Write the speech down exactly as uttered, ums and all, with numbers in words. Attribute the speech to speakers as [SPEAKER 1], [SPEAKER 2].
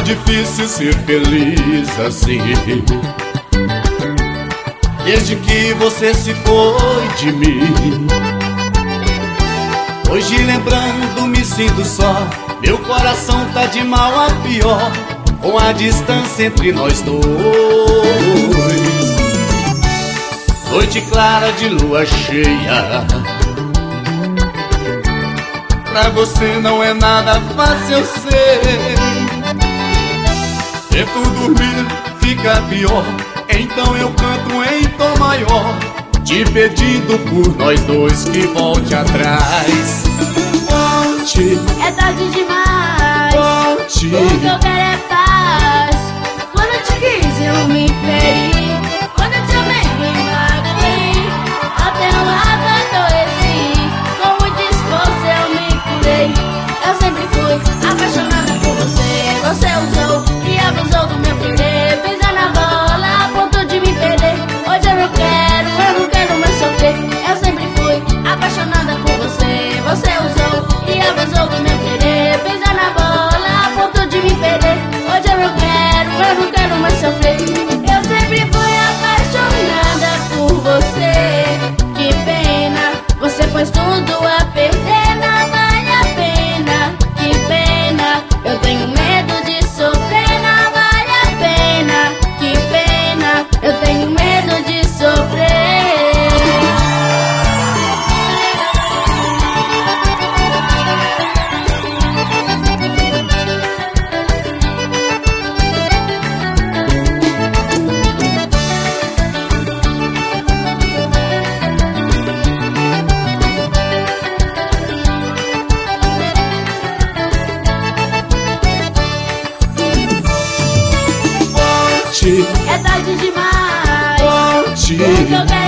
[SPEAKER 1] difícil ser feliz assim. Desde que você se foi de mim. Hoje lembrando me sinto só. Meu coração tá de mal a pior, com a distância entre nós dois. Noite clara de lua cheia, pra você não é nada fácil, eu sei. Tento dormir, fica pior, então eu canto em tom maior, te pedindo por nós dois que volte atrás. Volte,
[SPEAKER 2] É tarde demais,
[SPEAKER 1] volte.
[SPEAKER 2] o que eu quero é paz. Quando eu te quis eu me feri, quando eu te amei me magoei, até no lado adoeci, com muito esforço eu me curei. Eu sempre fui apaixonada por você, você usou e abusou do meu querer, pisou na bola a ponto de me perder. Hoje eu não quero, eu não quero mais sofrer. Eu sempre fui apaixonada por você, você usou e abusou do meu querer, pisou na bola a ponto de me perder. Hoje eu não quero, eu não quero mais sofrer. Eu sempre fui apaixonada por você. Que pena, você pôs tudo a perder, não vale a pena. Que pena, eu tenho medo de sofrer, não vale a pena. Que pena, eu tenho medo de sofrer.
[SPEAKER 1] Volte,
[SPEAKER 2] É tarde demais,
[SPEAKER 1] volte.
[SPEAKER 2] o que eu quero